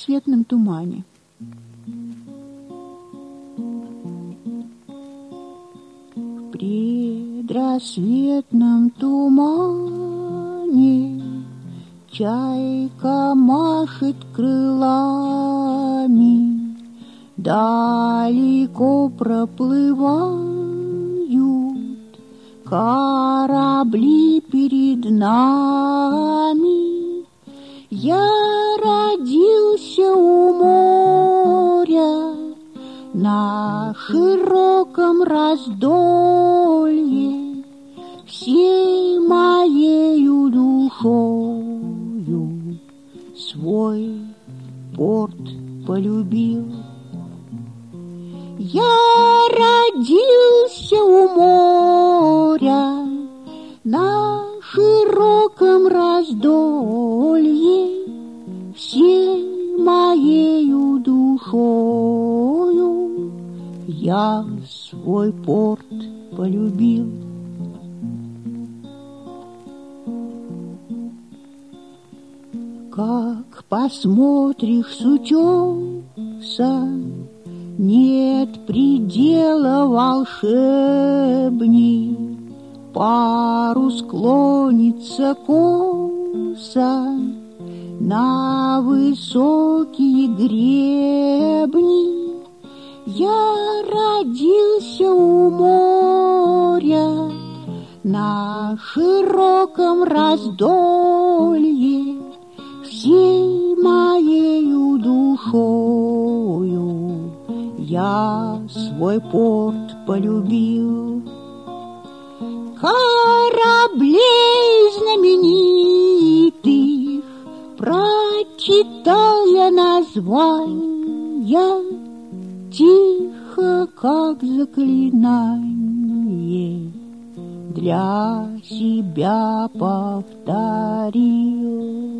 предрассветном тумане. В предрассветном тумане чайка машет крылами, далеко проплывают корабли перед нами. Я родился у моря на широком раздолье, всей моею душою свой порт полюбил. Я родился у моря на широком раздолье, всей моею душою я свой порт полюбил. Как посмотришь с утеса, нет предела волшебней, парус клонится косо на высокие гребни. Я родился у моря на широком раздолье, всей моею душою я свой порт полюбил. Кораблей знаменитых прочитал я названия, тихо, как заклинание, для себя повторил.